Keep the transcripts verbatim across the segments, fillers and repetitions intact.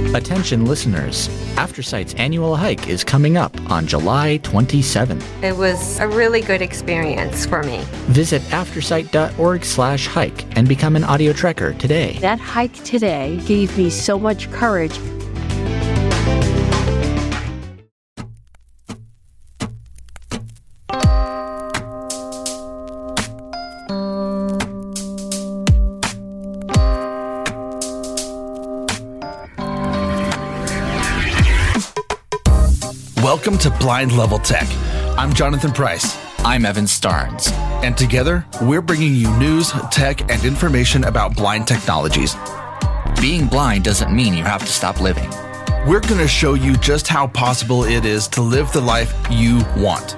Attention listeners, Aftersight's annual hike is coming up on July twenty-seventh. It was a really good experience for me. Visit aftersight.org slash hike and become an audio trekker today. That hike today gave me so much courage. Welcome to Blind Level Tech. I'm Jonathan Price. I'm Evan Starnes. And together, we're bringing you news, tech, and information about blind technologies. Being blind doesn't mean you have to stop living. We're going to show you just how possible it is to live the life you want.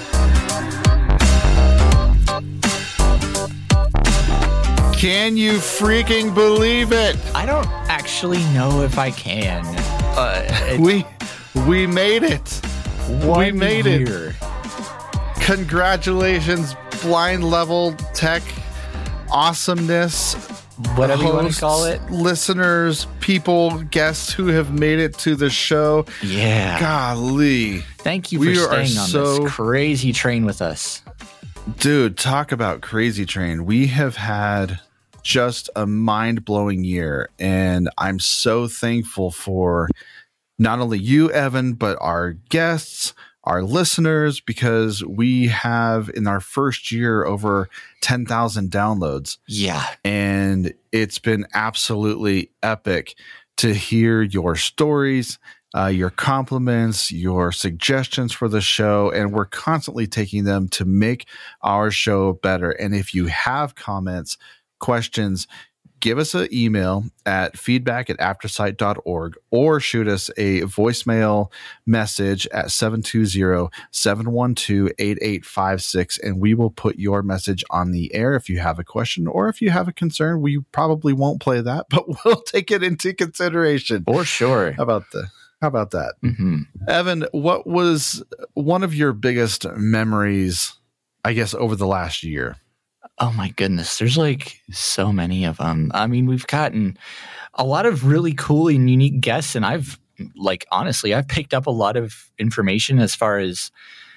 Can you freaking believe it? I don't actually know if I can. Uh, we we made it. One we made year. it. Congratulations, Blind Level Tech awesomeness. Whatever hosts, you want to call it. Listeners, people, guests who have made it to the show. Yeah. Golly. Thank you for we staying on so, this crazy train with us. Dude, talk about crazy train. We have had just a mind-blowing year, and I'm so thankful for not only you, Evan, but our guests, our listeners, because we have in our first year over ten thousand downloads. Yeah. And it's been absolutely epic to hear your stories, uh, your compliments, your suggestions for the show. And we're constantly taking them to make our show better. And if you have comments, questions, give us an email at feedback at aftersight dot org or shoot us a voicemail message at seven two zero, seven one two, eight eight five six, and we will put your message on the air if you have a question or if you have a concern. We probably won't play that, but we'll take it into consideration. For sure. How about the how about that? Mm-hmm. Evan, what was one of your biggest memories, I guess, over the last year? Oh my goodness. There's like so many of them. I mean, we've gotten a lot of really cool and unique guests, and I've like, honestly, I've picked up a lot of information as far as,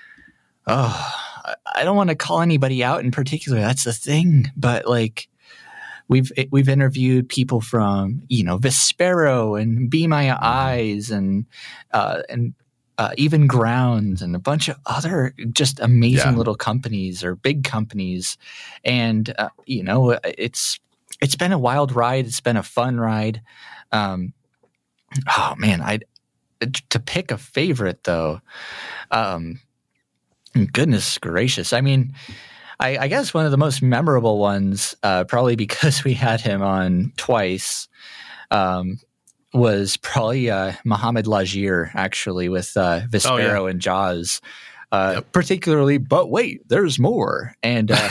oh, I don't want to call anybody out in particular. That's the thing. But like we've, we've interviewed people from, you know, Vispero and Be My Eyes and, uh, and, Uh, even Grounds and a bunch of other just amazing yeah. little companies or big companies. And, uh, you know, it's it's been a wild ride. It's been a fun ride. Um, oh, man, I to pick a favorite, though, um, goodness gracious. I mean, I, I guess one of the most memorable ones, uh, probably because we had him on twice, um, was probably uh, Mohamed Lajir, actually, with uh, Vispero oh, yeah. and Jaws, uh, yep. particularly. But wait, there's more. And uh,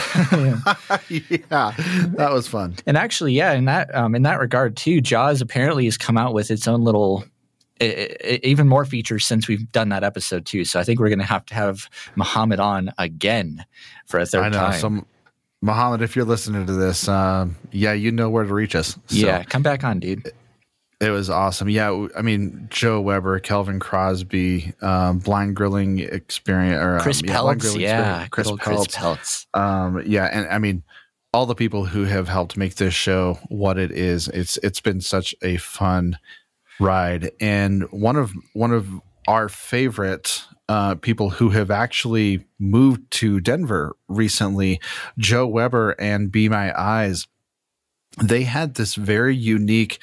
yeah, that was fun. And actually, yeah, in that um, in that regard too, Jaws apparently has come out with its own little, I- I- even more features since we've done that episode too. So I think we're going to have to have Mohamed on again for a third I know, time. Some, Mohamed, if you're listening to this, um, yeah, you know where to reach us. So. Yeah, come back on, dude. It was awesome. Yeah, I mean, Joe Weber, Kelvin Crosby, um, Blind Grilling Experience, or Chris um, Peltz, yeah, Chris, Chris Peltz, Chris Peltz. Um, yeah, and I mean, all the people who have helped make this show what it is. It's it's been such a fun ride, and one of one of our favorite uh, people who have actually moved to Denver recently, Joe Weber and Be My Eyes. They had this very unique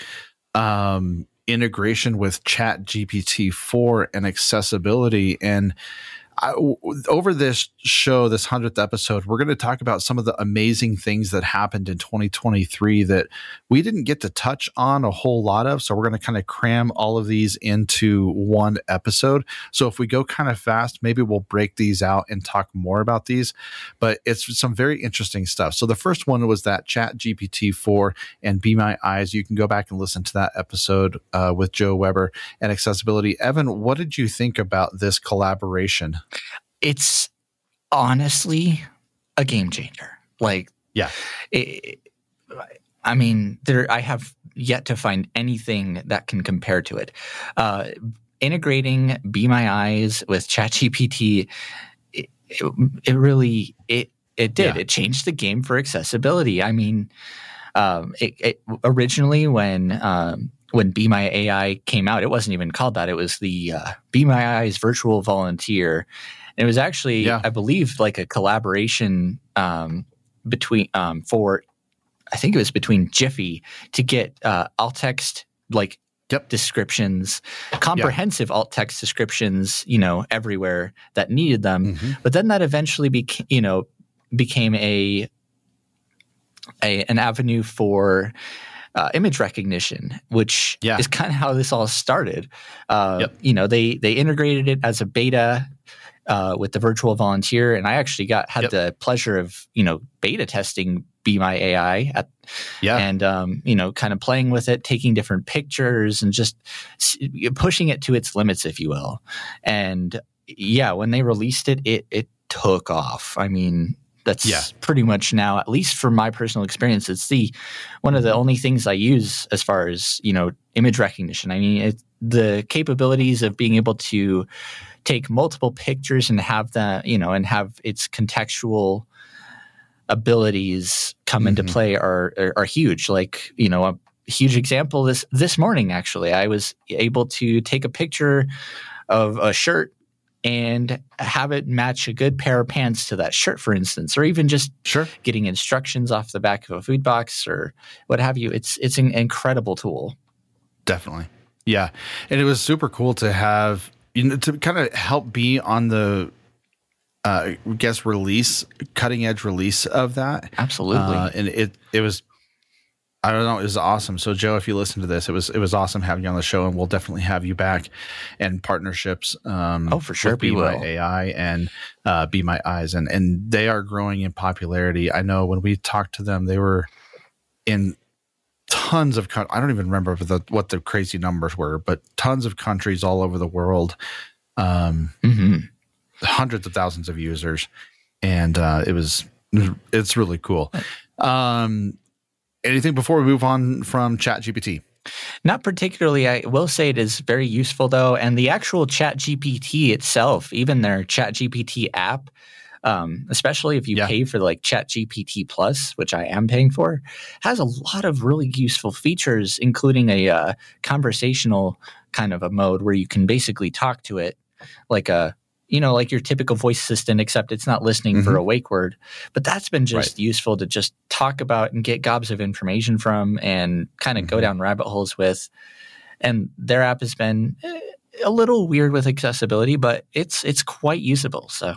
Um, integration with Chat G P T four and accessibility. And I, over this show, this hundredth episode, we're going to talk about some of the amazing things that happened in twenty twenty-three that we didn't get to touch on a whole lot of. So we're going to kind of cram all of these into one episode. So if we go kind of fast, maybe we'll break these out and talk more about these, but it's some very interesting stuff. So the first one was that Chat G P T four and Be My Eyes. You can go back and listen to that episode uh, with Joe Weber and accessibility. Evan, what did you think about this collaboration? It's honestly a game changer. Like, yeah, it, I mean, there. I have yet to find anything that can compare to it. Uh, integrating Be My Eyes with ChatGPT, it, it, it really it it did. Yeah. It changed the game for accessibility. I mean, um, it, it, originally when um, when Be My A I came out, it wasn't even called that. It was the uh, Be My Eyes Virtual Volunteer. And it was actually, Yeah. I believe, like a collaboration um, between um, for, I think it was between Jiffy to get uh, alt text like Yep. descriptions, comprehensive alt text descriptions, you know, everywhere that needed them. Mm-hmm. But then that eventually became, you know, became a, a an avenue for uh, image recognition, which Yeah. is kind of how this all started. Uh, Yep. You know, they they integrated it as a beta uh, with the Virtual Volunteer, and I actually got had Yep. the pleasure of you know beta testing Be My A I at Yeah. and um, you know, kind of playing with it, taking different pictures, and just s- pushing it to its limits, if you will. And yeah, when they released it, it it took off. I mean, that's Yeah. pretty much now, at least from my personal experience, it's the one of the only things I use as far as you know image recognition. I mean, it, the capabilities of being able to take multiple pictures and have that, you know, and have its contextual abilities come into Mhm. play are, are are huge. Like, you know, a huge example this this morning actually, I was able to take a picture of a shirt and have it match a good pair of pants to that shirt, for instance, or even just Sure. getting instructions off the back of a food box or what have you. It's it's an incredible tool. Definitely. Yeah. And it was super cool to have, you know, to kind of help be on the, uh, I guess, release, cutting edge release of that. Absolutely. Uh, and it, it was, I don't know, it was awesome. So Joe, if you listen to this, it was, it was awesome having you on the show, and we'll definitely have you back and partnerships. Um, Oh, for sure, with we Be My will. A I and, uh, Be My Eyes. And, and they are growing in popularity. I know when we talked to them, they were in tons of countries. I don't even remember the, what the crazy numbers were, but tons of countries all over the world, um, hmm hundreds of thousands of users. And uh, it was, it's really cool. Um, anything before we move on from ChatGPT? Not particularly. I will say it is very useful though. And the actual ChatGPT itself, even their ChatGPT app, um, especially if you Yeah. pay for like ChatGPT Plus, which I am paying for, has a lot of really useful features, including a uh, conversational kind of a mode where you can basically talk to it like a, you know, like your typical voice assistant, except it's not listening for Mhm. a wake word. But that's been just Right. useful to just talk about and get gobs of information from and kind of go Mhm. down rabbit holes with. And their app has been eh, a little weird with accessibility, but it's it's quite usable. So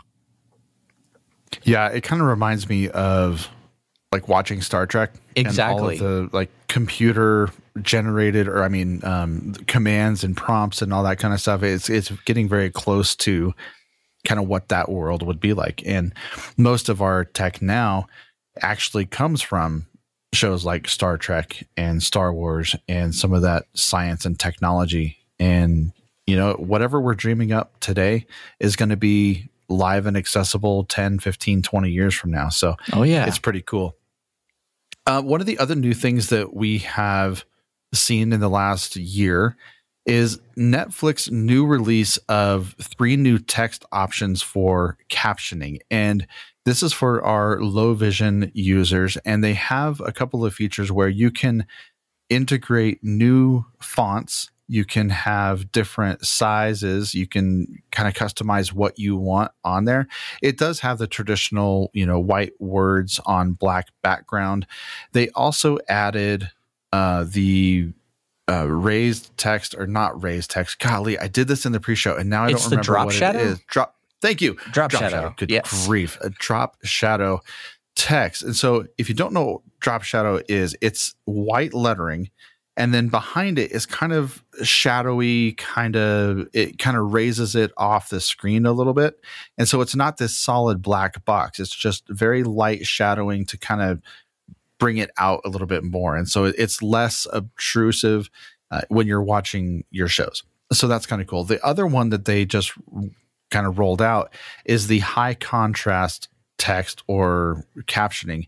Yeah, it kind of reminds me of like watching Star Trek. Exactly. And all of the like computer generated, or I mean, um, commands and prompts and all that kind of stuff. It's it's getting very close to kind of what that world would be like. And most of our tech now actually comes from shows like Star Trek and Star Wars and some of that science and technology. And, you know, whatever we're dreaming up today is going to be live and accessible ten, fifteen, twenty years from now. So oh yeah. it's pretty cool. Uh, one of the other new things that we have seen in the last year is Netflix's new release of three new text options for captioning. And this is for our low vision users. And they have a couple of features where you can integrate new fonts. You can have different sizes. You can kind of customize what you want on there. It does have the traditional, you know, white words on black background. They also added uh, the uh, raised text, or not raised text. Golly, I did this in the pre-show, and now I It's don't the remember drop what shadow? it is. Drop. Thank you. Drop shadow. Good Yes. grief. A drop shadow text. And so if you don't know what drop shadow is, it's white lettering. And then behind it is kind of shadowy, kind of, it kind of raises it off the screen a little bit. And so it's not this solid black box. It's just very light shadowing to kind of bring it out a little bit more. And so it's less obtrusive uh, when you're watching your shows. So that's kind of cool. The other one that they just kind of rolled out is the high contrast text or captioning,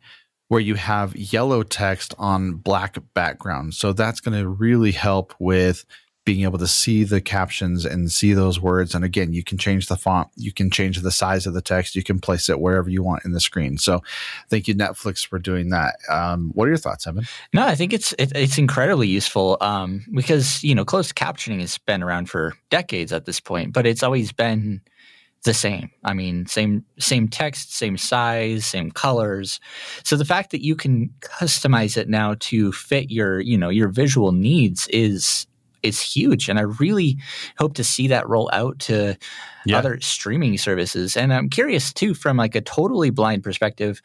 where you have yellow text on black background. So that's going to really help with being able to see the captions and see those words. And again, you can change the font, you can change the size of the text, you can place it wherever you want in the screen. So thank you, Netflix, for doing that. Um, what are your thoughts, Evan? No, I think it's it, it's incredibly useful um, because, you know, closed captioning has been around for decades at this point, but it's always been the same. I mean, same same text, same size, same colors. So the fact that you can customize it now to fit your, you know, your visual needs is is huge. And I really hope to see that roll out to yeah. other streaming services. And I'm curious too, from like a totally blind perspective,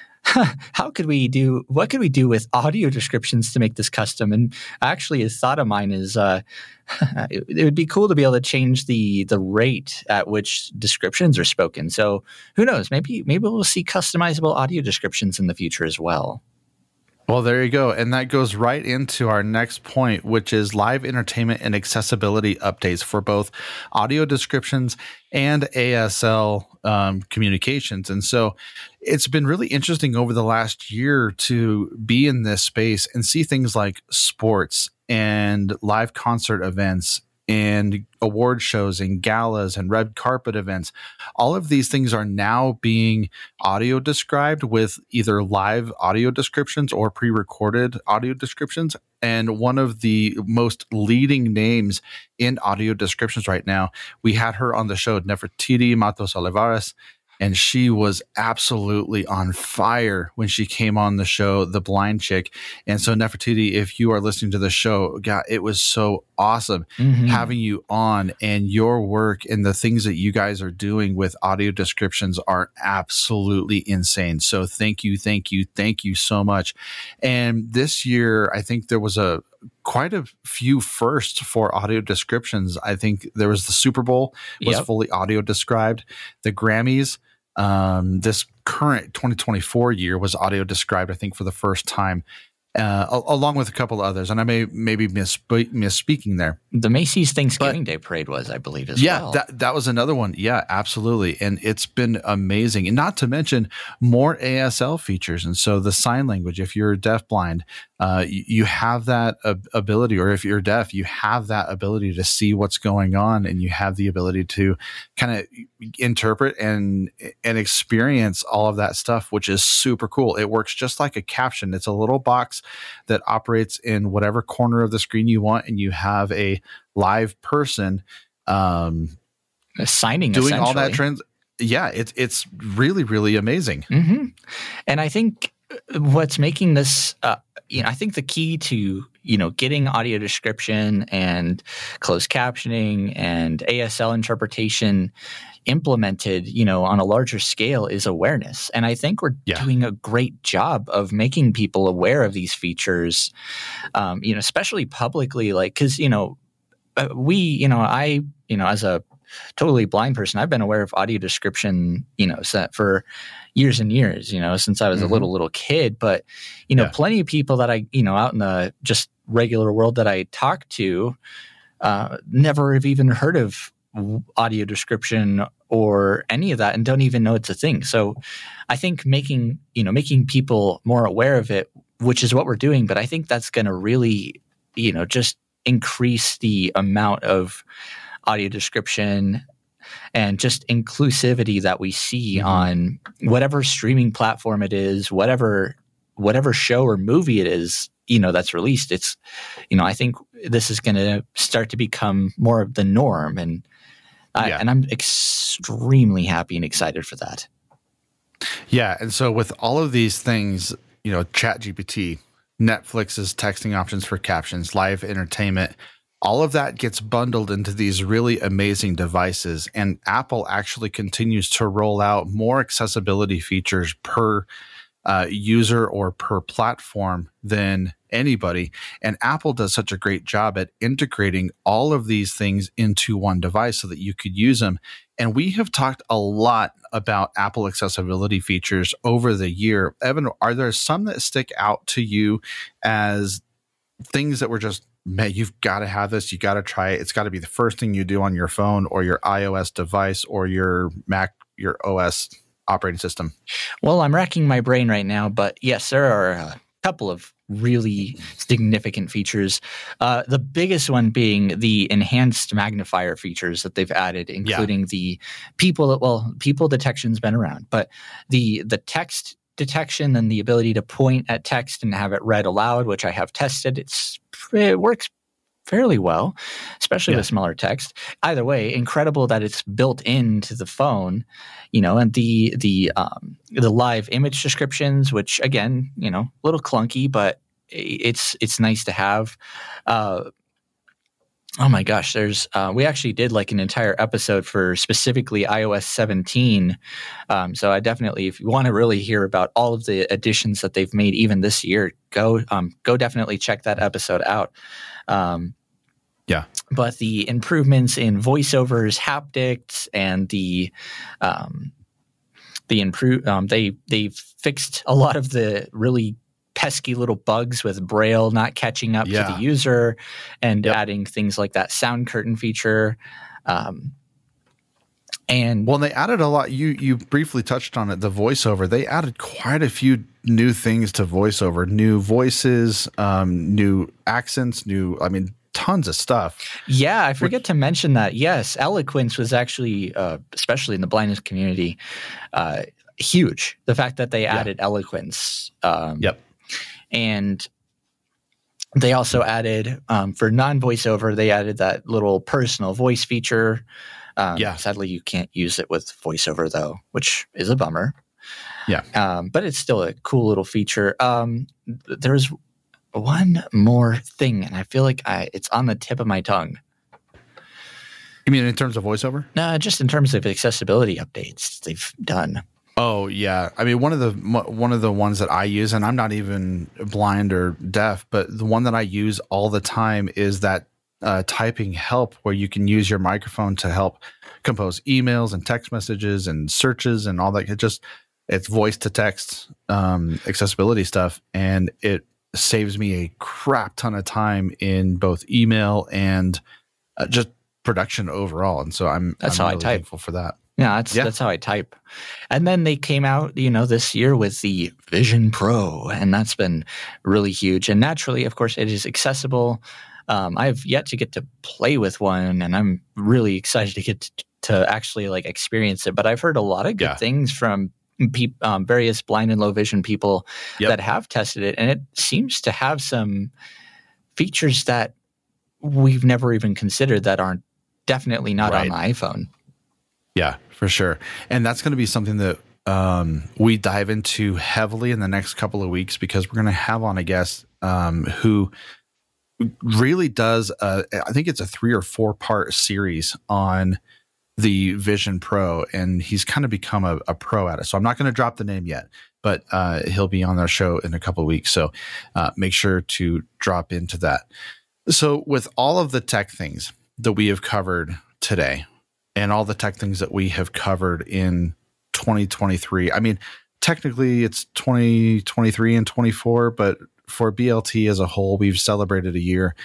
how could we do, what could we do with audio descriptions to make this custom? And actually a thought of mine is uh, it, it would be cool to be able to change the the rate at which descriptions are spoken. So who knows, maybe, maybe we'll see customizable audio descriptions in the future as well. Well, there you go. And that goes right into our next point, which is live entertainment and accessibility updates for both audio descriptions and A S L um, communications. And so it's been really interesting over the last year to be in this space and see things like sports and live concert events and award shows and galas and red carpet events. All of these things are now being audio described with either live audio descriptions or pre-recorded audio descriptions. And one of the most leading names in audio descriptions right now, we had her on the show, Nefertiti Matos Olivares, and she was absolutely on fire when she came on the show, The Blind Chick. And so, Nefertiti, if you are listening to the show, God, it was so awesome mm-hmm. having you on, and your work and the things that you guys are doing with audio descriptions are absolutely insane. So thank you, thank you, thank you so much. And this year, I think there was a quite a few firsts for audio descriptions. I think there was the Super Bowl was yep. fully audio described. The Grammys, um, this current twenty twenty-four year was audio described, I think, for the first time, uh, along with a couple of others. And I may maybe misspe- misspeaking there. The Macy's Thanksgiving but, Day Parade was, I believe, as yeah, well. Yeah, that, that was another one. Yeah, absolutely. And it's been amazing. And not to mention more A S L features. And so the sign language, if you're deafblind, uh, you, you have that uh, ability, or if you're deaf, you have that ability to see what's going on, and you have the ability to kind of interpret and and experience all of that stuff, which is super cool. It works just like a caption. It's a little box that operates in whatever corner of the screen you want, and you have a live person um, signing, doing all that trans. Yeah, it's it's really really amazing. Mm-hmm. And I think what's making this, uh, you know, I think the key to, you know, getting audio description and closed captioning and A S L interpretation implemented, you know, on a larger scale is awareness. And I think we're yeah. doing a great job of making people aware of these features, um, you know, especially publicly, like, because, you know, we, you know, I, you know, as a totally blind person, I've been aware of audio description, you know, set for years and years, you know, since I was mm-hmm. a little, little kid. But, you know, yeah. plenty of people that I, you know, out in the just regular world that I talk to, uh, never have even heard of audio description or any of that, and don't even know it's a thing. So I think making, you know, making people more aware of it, which is what we're doing, but I think that's going to really, you know, just increase the amount of audio description and just inclusivity that we see mm-hmm. on whatever streaming platform it is, whatever whatever show or movie it is, you know, that's released. It's, you know, I think this is going to start to become more of the norm, and I, yeah. and I'm extremely happy and excited for that. Yeah, and so with all of these things, you know, ChatGPT, Netflix's texting options for captions, live entertainment, all of that gets bundled into these really amazing devices, and Apple actually continues to roll out more accessibility features per uh, user or per platform than anybody. And Apple does such a great job at integrating all of these things into one device so that you could use them. And we have talked a lot about Apple accessibility features over the year. Evan, are there some that stick out to you as things that were just, man, you've got to have this, you got to try it, it's got to be the first thing you do on your phone or your iOS device or your Mac, your O S operating system? Well, I'm racking my brain right now, but yes, there are a couple of really significant features. Uh, the biggest one being the enhanced magnifier features that they've added, including yeah. the people. Well, people detection's been around, but the the text detection and the ability to point at text and have it read aloud, which I have tested. It's it works fairly well, especially yeah. with smaller text. Either way, incredible that it's built into the phone, you know, and the the um, the live image descriptions, which again, you know, a little clunky, but it's it's nice to have. Uh, oh my gosh, there's uh, we actually did like an entire episode for specifically i O S seventeen. Um, so I definitely, if you want to really hear about all of the additions that they've made even this year, go um, go definitely check that episode out. Um, yeah, but the improvements in voiceovers, haptics, and the um, the improve um, they they fixed a lot of the really pesky little bugs with Braille not catching up yeah. to the user, and yep. adding things like that sound curtain feature. Um, and well, they added a lot. You you briefly touched on it. The voiceover, they added quite a few new things to voiceover, new voices, um, new accents, new. I mean, tons of stuff. Yeah, I forget Which, to mention that. Yes, eloquence was actually, uh, especially in the blindness community, uh, huge. The fact that they added yeah. eloquence. Um, yep. And they also added, um, for non-voiceover, they added that little personal voice feature. Um, yeah. Sadly, you can't use it with voiceover, though, which is a bummer. Yeah. Um, but it's still a cool little feature. Um, there's one more thing, and I feel like I, it's on the tip of my tongue. You mean in terms of voiceover? No, just in terms of accessibility updates they've done. Oh yeah, I mean one of the one of the ones that I use, and I'm not even blind or deaf, but the one that I use all the time is that uh, typing help, where you can use your microphone to help compose emails and text messages and searches and all that. It just it's voice to text um, accessibility stuff, and it saves me a crap ton of time in both email and uh, just production overall. And so I'm that's I'm how really I type thankful for that. Yeah, that's yeah. that's how I type. And then they came out, you know, this year with the Vision Pro, and that's been really huge. And naturally, of course, it is accessible. Um, I've yet to get to play with one, and I'm really excited to get to, to actually like experience it. But I've heard a lot of good yeah. things from pe- um, various blind and low vision people yep. that have tested it, and it seems to have some features that we've never even considered that aren't definitely not right. on the iPhone. Yeah, for sure. And that's going to be something that um, we dive into heavily in the next couple of weeks, because we're going to have on a guest um, who really does, uh, I think it's a three or four part series on the Vision Pro, and he's kind of become a, a pro at it. So I'm not going to drop the name yet, but uh, he'll be on our show in a couple of weeks. So uh, make sure to drop into that. So with all of the tech things that we have covered today, and all the tech things that we have covered in twenty twenty-three. I mean, technically it's twenty twenty-three and twenty-four, but for B L T as a whole, we've celebrated a year.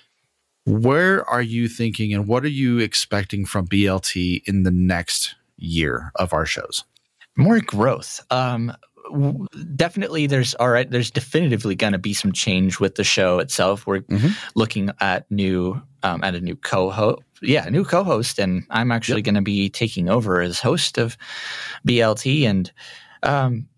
Where are you thinking, and what are you expecting from B L T in the next year of our shows? More growth. Um, w- definitely there's all right. There's definitively going to be some change with the show itself. We're mm-hmm. looking at new, um, at a new co-host. Yeah, a new co-host, and I'm actually yep. going to be taking over as host of B L T. And um,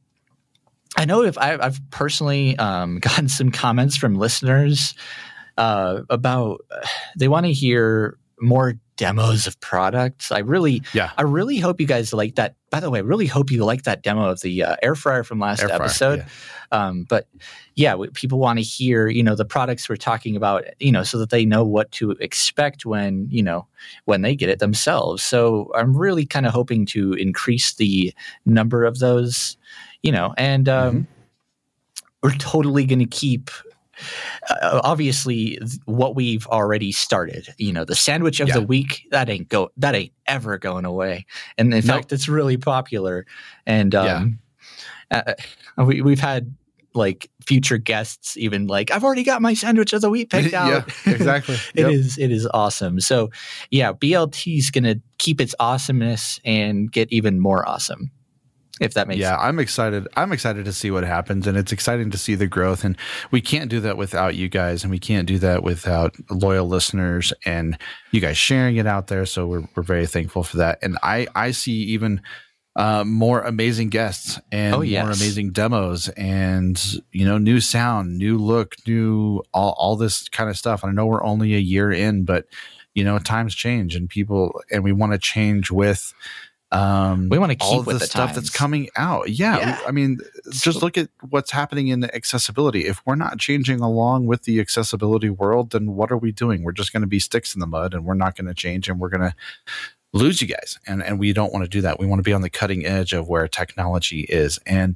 I know if I, I've personally um, gotten some comments from listeners uh, about uh, they want to hear more demos of products. I really, yeah. I really hope you guys like that. By the way, I really hope you like that demo of the uh, air fryer from last air episode. Fryer, yeah. Um, but yeah, we, people want to hear, you know, the products we're talking about, you know, so that they know what to expect when, you know, when they get it themselves. So I'm really kind of hoping to increase the number of those, you know, and um, mm-hmm. we're totally going to keep Uh, obviously what we've already started, you know, the sandwich of yeah. the week, that ain't go that ain't ever going away. And in nope. fact, it's really popular. And um, yeah. uh, we, we've had like future guests even like, I've already got my sandwich of the week picked out. yeah, exactly. it yep. is it is awesome. So yeah, B L T is going to keep its awesomeness and get even more awesome. if that makes yeah, sense. I'm excited. I'm excited to see what happens, and it's exciting to see the growth. And we can't do that without you guys, and we can't do that without loyal listeners and you guys sharing it out there. So we're we're very thankful for that. And I I see even uh, more amazing guests and Oh, yes. more amazing demos, and you know, new sound, new look, new all all this kind of stuff. And I know we're only a year in, but you know, times change, and people, and we want to change with. Um, We want to keep all of with the, the stuff times. that's coming out. Yeah, Yeah. we- I mean, just look at what's happening in accessibility. If we're not changing along with the accessibility world, then what are we doing? We're just going to be sticks in the mud, and we're not going to change, and we're going to lose you guys. And and we don't want to do that. We want to be on the cutting edge of where technology is. And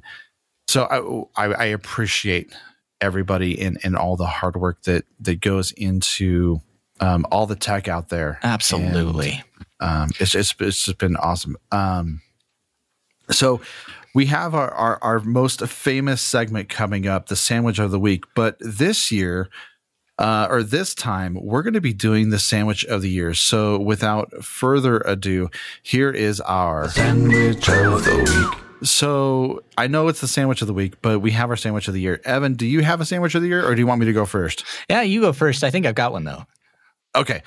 so I I, I appreciate everybody and and all the hard work that that goes into um, all the tech out there. Absolutely. Um, it's, it's it's just been awesome. Um, so we have our, our our most famous segment coming up, the sandwich of the week. But this year, uh, or this time, we're going to be doing the sandwich of the year. So without further ado, here is our sandwich of the week. So I know it's the sandwich of the week, but we have our sandwich of the year. Evan, do you have a sandwich of the year, or do you want me to go first? Yeah, you go first. I think I've got one though. Okay.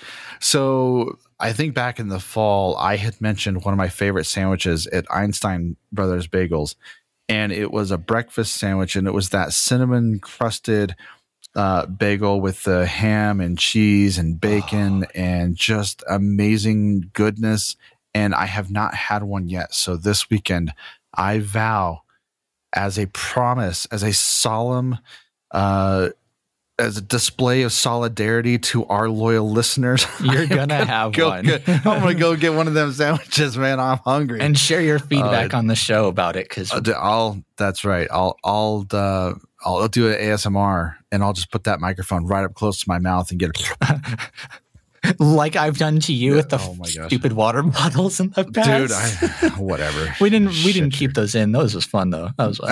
So I think back in the fall, I had mentioned one of my favorite sandwiches at Einstein Brothers Bagels, and it was a breakfast sandwich, and it was that cinnamon crusted uh, bagel with the ham and cheese and bacon oh. and just amazing goodness. And I have not had one yet. So this weekend, I vow as a promise, as a solemn, uh, as a display of solidarity to our loyal listeners, you're gonna, gonna have go one. Get, I'm gonna go get one of them sandwiches, man. I'm hungry. And share your feedback uh, on the show about it, because I'll. That's right. I'll. I'll. Uh, I'll do an A S M R, and I'll just put that microphone right up close to my mouth and get it. Like I've done to you yeah, with the oh my stupid water bottles in the past. Dude, I, whatever. we didn't. We Shit. didn't keep those in. Those was fun though. That was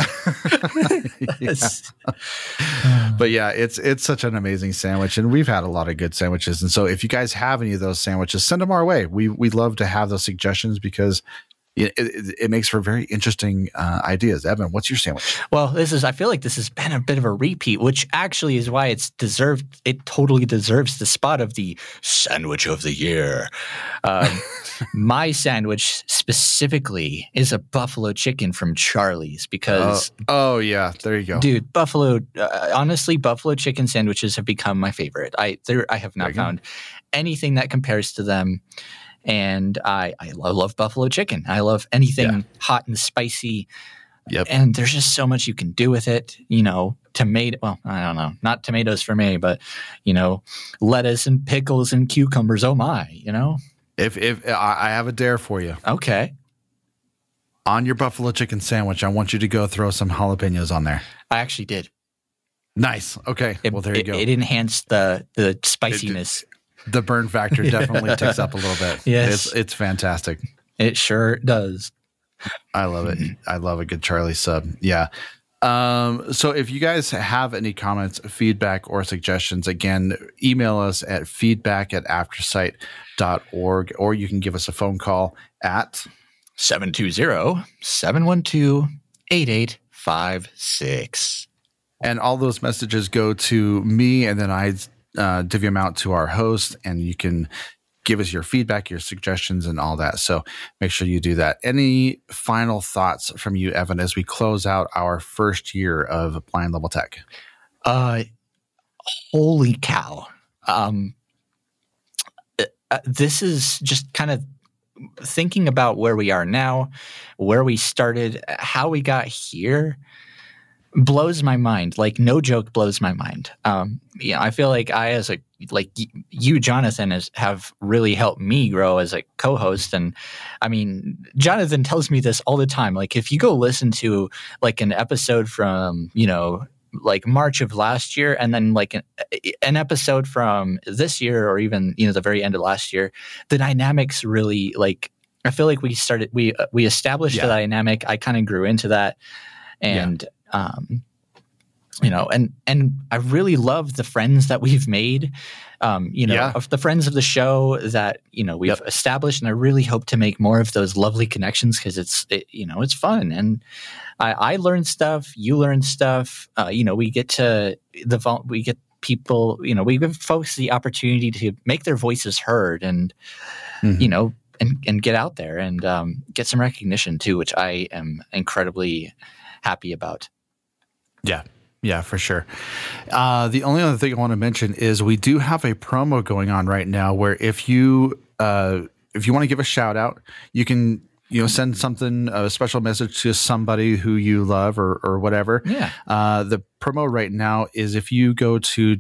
fun. yeah. But yeah, it's it's such an amazing sandwich, and we've had a lot of good sandwiches. And so, if you guys have any of those sandwiches, send them our way. We we love to have those suggestions because it, it, it makes for very interesting uh, ideas. Evan, what's your sandwich? Well, this is. I feel like this has been a bit of a repeat, which actually is why it's deserved. It totally deserves the spot of the sandwich of the year. Um, my sandwich specifically is a buffalo chicken from Charlie's because. Oh, oh yeah, there you go, dude. Buffalo. Uh, honestly, buffalo chicken sandwiches have become my favorite. I there. I have not found anything that compares to them. And I, I love buffalo chicken. I love anything yeah. hot and spicy. Yep. And there's just so much you can do with it. You know, tomato. Well, I don't know, not tomatoes for me, but you know, lettuce and pickles and cucumbers. Oh my! You know. If if I have a dare for you. Okay. On your buffalo chicken sandwich, I want you to go throw some jalapenos on there. I actually did. Nice. Okay. It, well, there you it, go. It enhanced the the spiciness. It, the burn factor definitely ticks up a little bit. Yes. It's, it's fantastic. It sure does. I love it. I love a good Charlie sub. Yeah. Um, so if you guys have any comments, feedback, or suggestions, again, email us at feedback at aftersight dot org, or you can give us a phone call at seven two zero, seven one two, eight eight five six. And all those messages go to me, and then I uh, divvy them out to our host, and you can give us your feedback, your suggestions, and all that. So make sure you do that. Any final thoughts from you, Evan, as we close out our first year of Blind Level Tech? Uh, holy cow. Um, uh, this is just kind of thinking about where we are now, where we started, how we got here. Blows my mind. Like, no joke, blows my mind. Um, yeah, I feel like I, as a like you, Jonathan, has have really helped me grow as a co-host. And I mean, Jonathan tells me this all the time. Like, if you go listen to like an episode from, you know, like March of last year, and then like an, an episode from this year, or even, you know, the very end of last year, the dynamics really, like, I feel like we started, we uh, we established yeah. the dynamic. I kind of grew into that, and. Yeah. Um, you know, and and I really love the friends that we've made. Um, you know, Yeah. of the friends of the show that you know we've Yep. established, and I really hope to make more of those lovely connections because it's it, you know it's fun, and I, I learn stuff, you learn stuff. Uh, you know, we get to the vol- we get people, you know, we give folks the opportunity to make their voices heard, and Mhm. you know, and and get out there and um, get some recognition too, which I am incredibly happy about. Yeah. Yeah, for sure. Uh, the only other thing I want to mention is we do have a promo going on right now where if you uh, if you want to give a shout out, you can you know send something a special message to somebody who you love or or whatever. Yeah. Uh, the promo right now is if you go to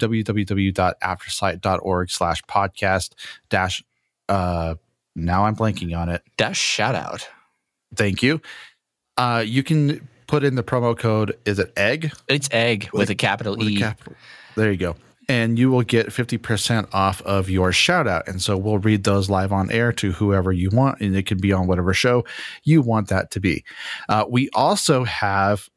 www.aftersight.org slash podcast dash. Uh, now I'm blanking on it. Dash shout out. Thank you. Uh, you can put in the promo code. Is it egg? It's egg with, with a capital with E. A capital. There you go. And you will get fifty percent off of your shout out. And so we'll read those live on air to whoever you want. And it could be on whatever show you want that to be. Uh, we also have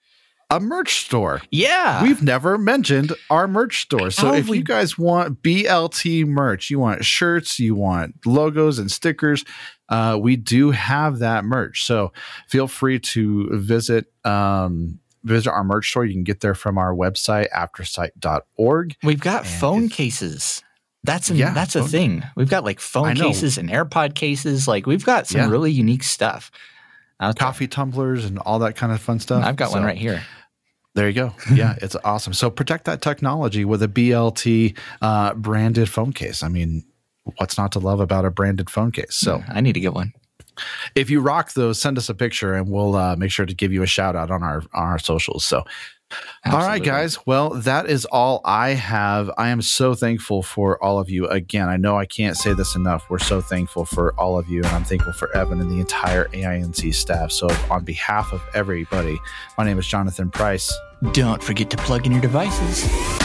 a merch store. Yeah. We've never mentioned our merch store. So Oh, if we- you guys want B L T merch, you want shirts, you want logos and stickers, uh, we do have that merch. So feel free to visit um, visit our merch store. You can get there from our website, aftersight dot org. We've got And phone it's- cases. That's an, Yeah, that's a phone- thing. We've got like I phone know. cases and AirPod cases. Like we've got some Yeah. really unique stuff. out there. Coffee tumblers and all that kind of fun stuff. I've got one So- right here. There you go. Yeah, it's awesome. So protect that technology with a B L T uh, branded phone case. I mean, what's not to love about a branded phone case? So I need to get one. if you rock those, send us a picture and we'll uh, make sure to give you a shout out on our on our socials. So all right, Absolutely. guys. Well, that is all I have. I am so thankful for all of you. Again, I know I can't say this enough. We're so thankful for all of you, and I'm thankful for Evan and the entire A I N C staff. So on behalf of everybody, my name is Jonathan Price. Don't forget to plug in your devices.